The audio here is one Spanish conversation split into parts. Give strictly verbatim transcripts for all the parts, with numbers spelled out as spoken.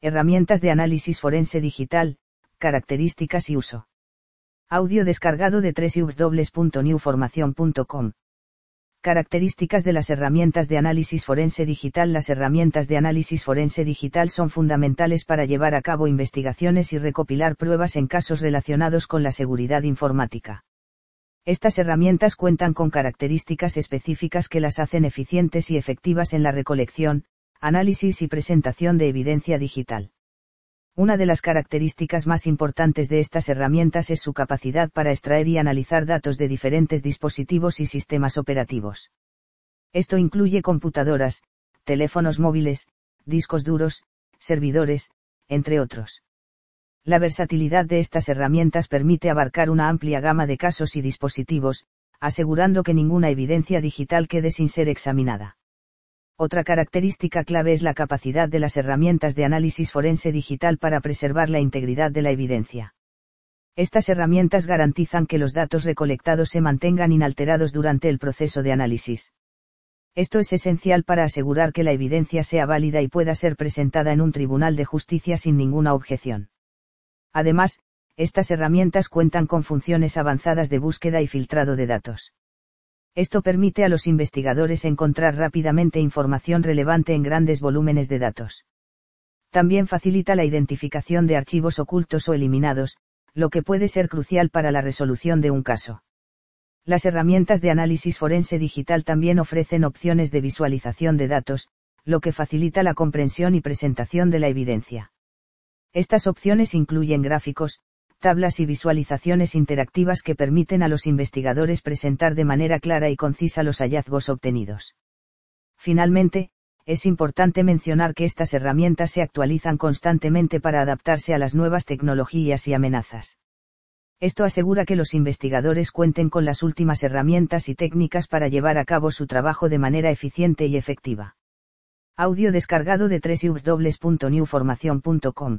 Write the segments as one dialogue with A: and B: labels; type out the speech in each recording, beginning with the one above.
A: Herramientas de análisis forense digital, características y uso. Audio descargado de doble u doble u doble u punto new formación punto com. Características de las herramientas de análisis forense digital. Las herramientas de análisis forense digital son fundamentales para llevar a cabo investigaciones y recopilar pruebas en casos relacionados con la seguridad informática. Estas herramientas cuentan con características específicas que las hacen eficientes y efectivas en la recolección, análisis y presentación de evidencia digital. Una de las características más importantes de estas herramientas es su capacidad para extraer y analizar datos de diferentes dispositivos y sistemas operativos. Esto incluye computadoras, teléfonos móviles, discos duros, servidores, entre otros. La versatilidad de estas herramientas permite abarcar una amplia gama de casos y dispositivos, asegurando que ninguna evidencia digital quede sin ser examinada. Otra característica clave es la capacidad de las herramientas de análisis forense digital para preservar la integridad de la evidencia. Estas herramientas garantizan que los datos recolectados se mantengan inalterados durante el proceso de análisis. Esto es esencial para asegurar que la evidencia sea válida y pueda ser presentada en un tribunal de justicia sin ninguna objeción. Además, estas herramientas cuentan con funciones avanzadas de búsqueda y filtrado de datos. Esto permite a los investigadores encontrar rápidamente información relevante en grandes volúmenes de datos. También facilita la identificación de archivos ocultos o eliminados, lo que puede ser crucial para la resolución de un caso. Las herramientas de análisis forense digital también ofrecen opciones de visualización de datos, lo que facilita la comprensión y presentación de la evidencia. Estas opciones incluyen gráficos, tablas y visualizaciones interactivas que permiten a los investigadores presentar de manera clara y concisa los hallazgos obtenidos. Finalmente, es importante mencionar que estas herramientas se actualizan constantemente para adaptarse a las nuevas tecnologías y amenazas. Esto asegura que los investigadores cuenten con las últimas herramientas y técnicas para llevar a cabo su trabajo de manera eficiente y efectiva. Audio descargado de doble u doble u doble u punto new formación punto com.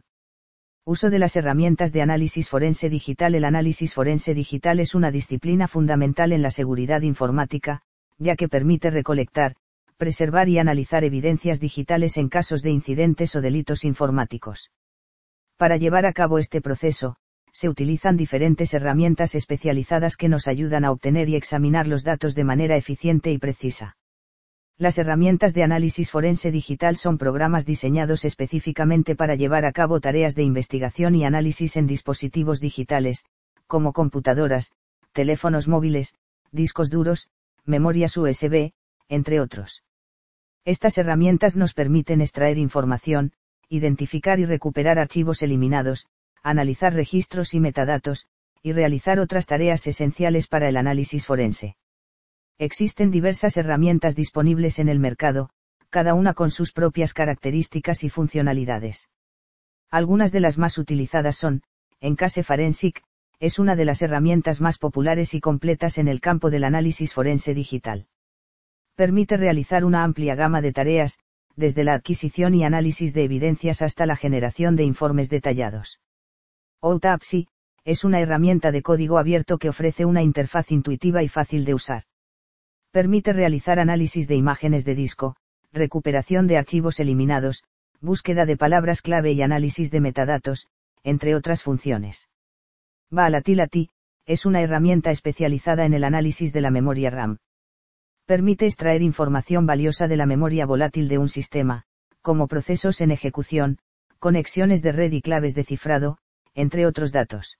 A: Uso de las herramientas de análisis forense digital. El análisis forense digital es una disciplina fundamental en la seguridad informática, ya que permite recolectar, preservar y analizar evidencias digitales en casos de incidentes o delitos informáticos. Para llevar a cabo este proceso, se utilizan diferentes herramientas especializadas que nos ayudan a obtener y examinar los datos de manera eficiente y precisa. Las herramientas de análisis forense digital son programas diseñados específicamente para llevar a cabo tareas de investigación y análisis en dispositivos digitales, como computadoras, teléfonos móviles, discos duros, memorias U S B, entre otros. Estas herramientas nos permiten extraer información, identificar y recuperar archivos eliminados, analizar registros y metadatos, y realizar otras tareas esenciales para el análisis forense. Existen diversas herramientas disponibles en el mercado, cada una con sus propias características y funcionalidades. Algunas de las más utilizadas son, Encase Forensic, es una de las herramientas más populares y completas en el campo del análisis forense digital. Permite realizar una amplia gama de tareas, desde la adquisición y análisis de evidencias hasta la generación de informes detallados. Autopsy, es una herramienta de código abierto que ofrece una interfaz intuitiva y fácil de usar. Permite realizar análisis de imágenes de disco, recuperación de archivos eliminados, búsqueda de palabras clave y análisis de metadatos, entre otras funciones. Volatility, es una herramienta especializada en el análisis de la memoria RAM. Permite extraer información valiosa de la memoria volátil de un sistema, como procesos en ejecución, conexiones de red y claves de cifrado, entre otros datos.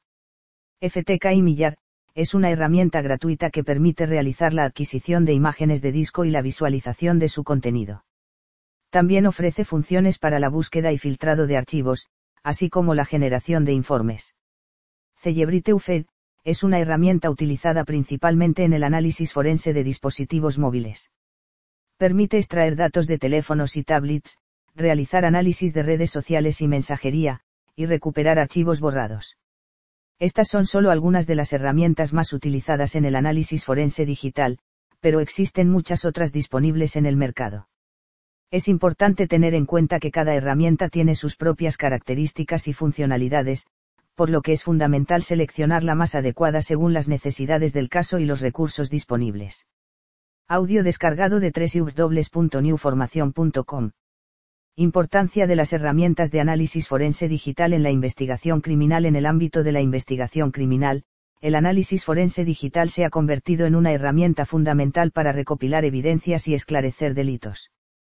A: F T K Imager, es una herramienta gratuita que permite realizar la adquisición de imágenes de disco y la visualización de su contenido. También ofrece funciones para la búsqueda y filtrado de archivos, así como la generación de informes. Celebrity U F E D, es una herramienta utilizada principalmente en el análisis forense de dispositivos móviles. Permite extraer datos de teléfonos y tablets, realizar análisis de redes sociales y mensajería, y recuperar archivos borrados. Estas son solo algunas de las herramientas más utilizadas en el análisis forense digital, pero existen muchas otras disponibles en el mercado. Es importante tener en cuenta que cada herramienta tiene sus propias características y funcionalidades, por lo que es fundamental seleccionar la más adecuada según las necesidades del caso y los recursos disponibles. Audio descargado de doble u doble u doble u punto new formación punto com. Importancia de las herramientas de análisis forense digital en la investigación criminal. En el ámbito de la investigación criminal, el análisis forense digital se ha convertido en una herramienta fundamental para recopilar evidencias y esclarecer delitos.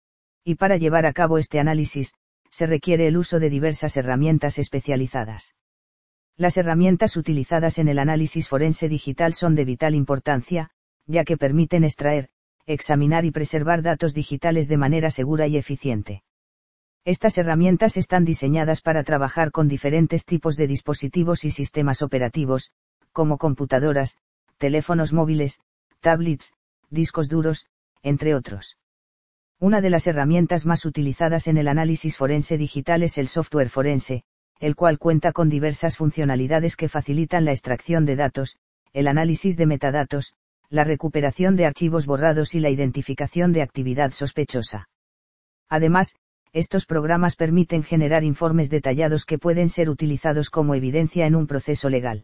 A: Y para llevar a cabo este análisis, se requiere el uso de diversas herramientas especializadas. Las herramientas utilizadas en el análisis forense digital son de vital importancia, ya que permiten extraer, examinar y preservar datos digitales de manera segura y eficiente. Estas herramientas están diseñadas para trabajar con diferentes tipos de dispositivos y sistemas operativos, como computadoras, teléfonos móviles, tablets, discos duros, entre otros. Una de las herramientas más utilizadas en el análisis forense digital es el software forense, el cual cuenta con diversas funcionalidades que facilitan la extracción de datos, el análisis de metadatos, la recuperación de archivos borrados y la identificación de actividad sospechosa. Además, estos programas permiten generar informes detallados que pueden ser utilizados como evidencia en un proceso legal.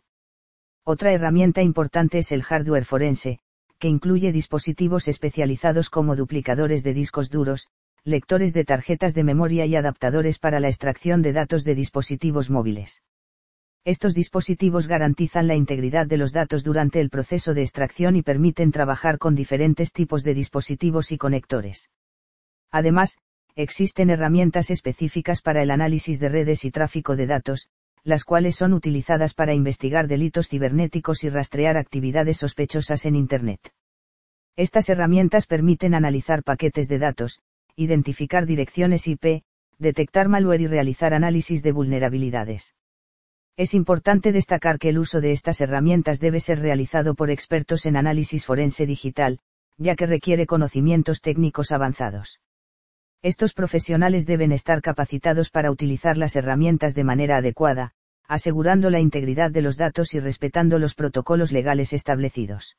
A: Otra herramienta importante es el hardware forense, que incluye dispositivos especializados como duplicadores de discos duros, lectores de tarjetas de memoria y adaptadores para la extracción de datos de dispositivos móviles. Estos dispositivos garantizan la integridad de los datos durante el proceso de extracción y permiten trabajar con diferentes tipos de dispositivos y conectores. Además, existen herramientas específicas para el análisis de redes y tráfico de datos, las cuales son utilizadas para investigar delitos cibernéticos y rastrear actividades sospechosas en Internet. Estas herramientas permiten analizar paquetes de datos, identificar direcciones I P, detectar malware y realizar análisis de vulnerabilidades. Es importante destacar que el uso de estas herramientas debe ser realizado por expertos en análisis forense digital, ya que requiere conocimientos técnicos avanzados. Estos profesionales deben estar capacitados para utilizar las herramientas de manera adecuada, asegurando la integridad de los datos y respetando los protocolos legales establecidos.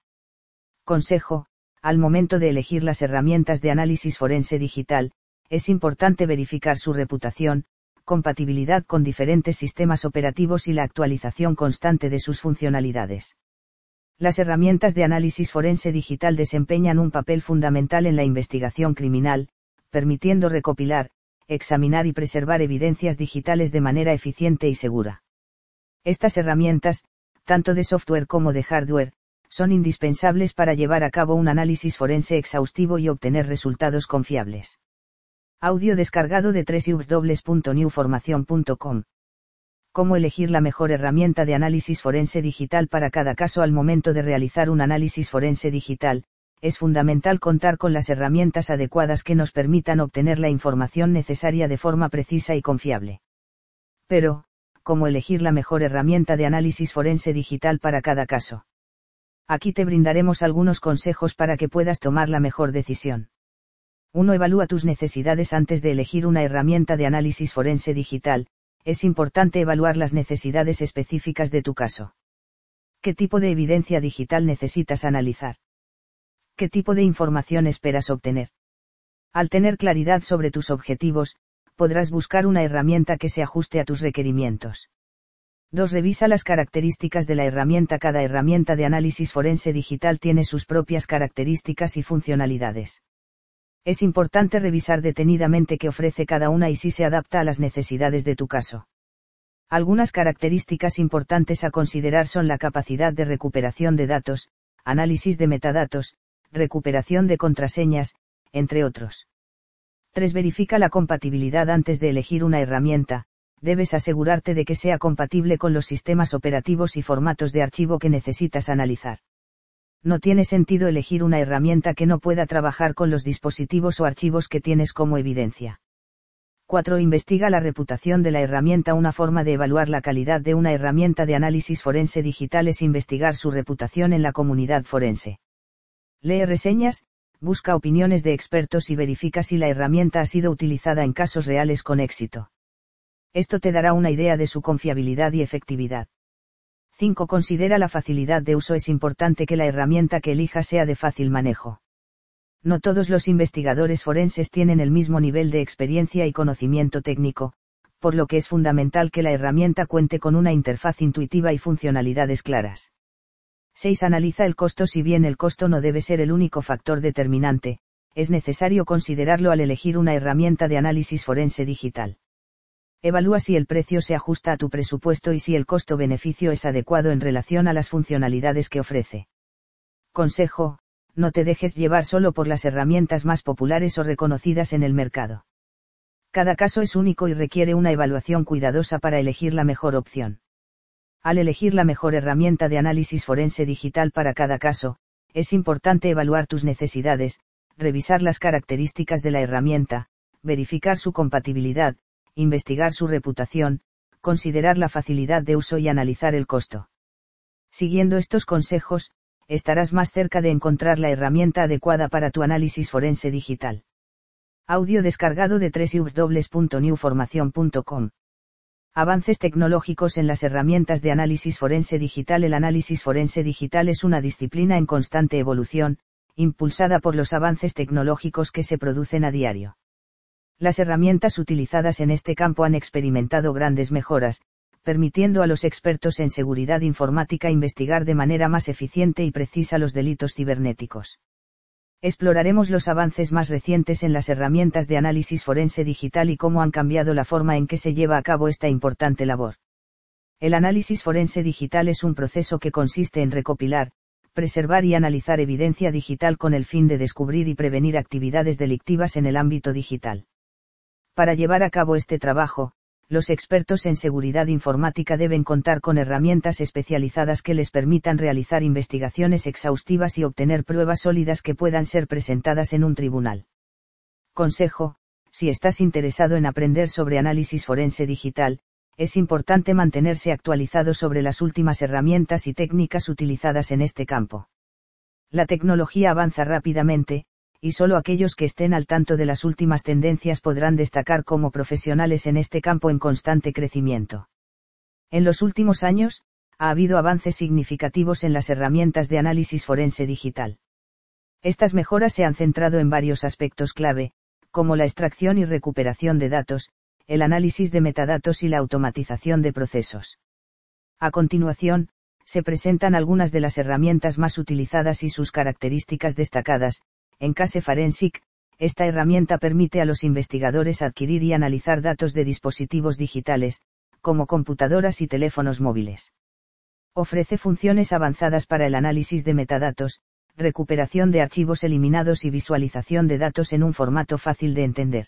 A: Consejo: al momento de elegir las herramientas de análisis forense digital, es importante verificar su reputación, compatibilidad con diferentes sistemas operativos y la actualización constante de sus funcionalidades. Las herramientas de análisis forense digital desempeñan un papel fundamental en la investigación criminal, permitiendo recopilar, examinar y preservar evidencias digitales de manera eficiente y segura. Estas herramientas, tanto de software como de hardware, son indispensables para llevar a cabo un análisis forense exhaustivo y obtener resultados confiables. Audio descargado de doble u doble u doble u punto new formación punto com. ¿Cómo elegir la mejor herramienta de análisis forense digital para cada caso? Al momento de realizar un análisis forense digital, es fundamental contar con las herramientas adecuadas que nos permitan obtener la información necesaria de forma precisa y confiable. Pero, ¿cómo elegir la mejor herramienta de análisis forense digital para cada caso? Aquí te brindaremos algunos consejos para que puedas tomar la mejor decisión. uno Evalúa tus necesidades antes de elegir una herramienta de análisis forense digital. Es importante evaluar las necesidades específicas de tu caso. ¿Qué tipo de evidencia digital necesitas analizar? ¿Qué tipo de información esperas obtener? Al tener claridad sobre tus objetivos, podrás buscar una herramienta que se ajuste a tus requerimientos. dos Revisa las características de la herramienta. Cada herramienta de análisis forense digital tiene sus propias características y funcionalidades. Es importante revisar detenidamente qué ofrece cada una y si se adapta a las necesidades de tu caso. Algunas características importantes a considerar son la capacidad de recuperación de datos, análisis de metadatos, recuperación de contraseñas, entre otros. tres Verifica la compatibilidad antes de elegir una herramienta. Debes asegurarte de que sea compatible con los sistemas operativos y formatos de archivo que necesitas analizar. No tiene sentido elegir una herramienta que no pueda trabajar con los dispositivos o archivos que tienes como evidencia. cuatro Investiga la reputación de la herramienta. Una forma de evaluar la calidad de una herramienta de análisis forense digital es investigar su reputación en la comunidad forense. Lee reseñas, busca opiniones de expertos y verifica si la herramienta ha sido utilizada en casos reales con éxito. Esto te dará una idea de su confiabilidad y efectividad. cinco Considera la facilidad de uso. Es importante que la herramienta que elijas sea de fácil manejo. No todos los investigadores forenses tienen el mismo nivel de experiencia y conocimiento técnico, por lo que es fundamental que la herramienta cuente con una interfaz intuitiva y funcionalidades claras. seis Analiza el costo. Si bien el costo no debe ser el único factor determinante, es necesario considerarlo al elegir una herramienta de análisis forense digital. Evalúa si el precio se ajusta a tu presupuesto y si el costo-beneficio es adecuado en relación a las funcionalidades que ofrece. Consejo: no te dejes llevar solo por las herramientas más populares o reconocidas en el mercado. Cada caso es único y requiere una evaluación cuidadosa para elegir la mejor opción. Al elegir la mejor herramienta de análisis forense digital para cada caso, es importante evaluar tus necesidades, revisar las características de la herramienta, verificar su compatibilidad, investigar su reputación, considerar la facilidad de uso y analizar el costo. Siguiendo estos consejos, estarás más cerca de encontrar la herramienta adecuada para tu análisis forense digital. Audio descargado de doble u doble u doble u punto new formación punto com. Avances tecnológicos en las herramientas de análisis forense digital. El análisis forense digital es una disciplina en constante evolución, impulsada por los avances tecnológicos que se producen a diario. Las herramientas utilizadas en este campo han experimentado grandes mejoras, permitiendo a los expertos en seguridad informática investigar de manera más eficiente y precisa los delitos cibernéticos. Exploraremos los avances más recientes en las herramientas de análisis forense digital y cómo han cambiado la forma en que se lleva a cabo esta importante labor. El análisis forense digital es un proceso que consiste en recopilar, preservar y analizar evidencia digital con el fin de descubrir y prevenir actividades delictivas en el ámbito digital. Para llevar a cabo este trabajo, los expertos en seguridad informática deben contar con herramientas especializadas que les permitan realizar investigaciones exhaustivas y obtener pruebas sólidas que puedan ser presentadas en un tribunal. Consejo: si estás interesado en aprender sobre análisis forense digital, es importante mantenerse actualizado sobre las últimas herramientas y técnicas utilizadas en este campo. La tecnología avanza rápidamente, y solo aquellos que estén al tanto de las últimas tendencias podrán destacar como profesionales en este campo en constante crecimiento. En los últimos años, ha habido avances significativos en las herramientas de análisis forense digital. Estas mejoras se han centrado en varios aspectos clave, como la extracción y recuperación de datos, el análisis de metadatos y la automatización de procesos. A continuación, se presentan algunas de las herramientas más utilizadas y sus características destacadas. En Case Forensic, esta herramienta permite a los investigadores adquirir y analizar datos de dispositivos digitales, como computadoras y teléfonos móviles. Ofrece funciones avanzadas para el análisis de metadatos, recuperación de archivos eliminados y visualización de datos en un formato fácil de entender.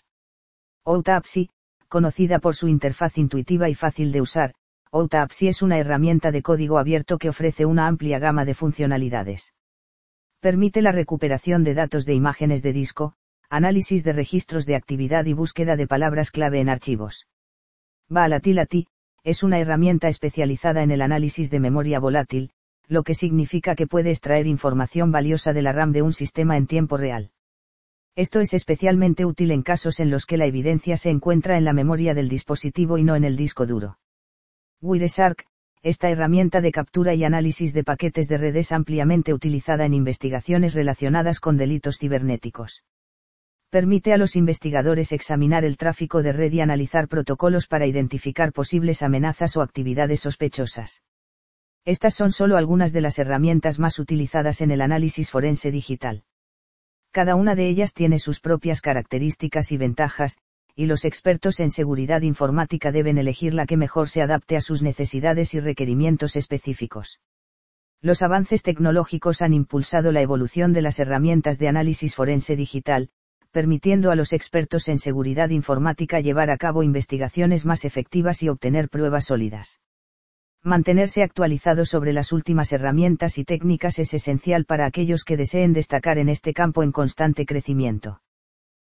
A: Autopsy, conocida por su interfaz intuitiva y fácil de usar, Autopsy es una herramienta de código abierto que ofrece una amplia gama de funcionalidades. Permite la recuperación de datos de imágenes de disco, análisis de registros de actividad y búsqueda de palabras clave en archivos. Volatility, es una herramienta especializada en el análisis de memoria volátil, lo que significa que puede extraer información valiosa de la RAM de un sistema en tiempo real. Esto es especialmente útil en casos en los que la evidencia se encuentra en la memoria del dispositivo y no en el disco duro. Wireshark, esta herramienta de captura y análisis de paquetes de red es ampliamente utilizada en investigaciones relacionadas con delitos cibernéticos. Permite a los investigadores examinar el tráfico de red y analizar protocolos para identificar posibles amenazas o actividades sospechosas. Estas son solo algunas de las herramientas más utilizadas en el análisis forense digital. Cada una de ellas tiene sus propias características y ventajas, y los expertos en seguridad informática deben elegir la que mejor se adapte a sus necesidades y requerimientos específicos. Los avances tecnológicos han impulsado la evolución de las herramientas de análisis forense digital, permitiendo a los expertos en seguridad informática llevar a cabo investigaciones más efectivas y obtener pruebas sólidas. Mantenerse actualizado sobre las últimas herramientas y técnicas es esencial para aquellos que deseen destacar en este campo en constante crecimiento.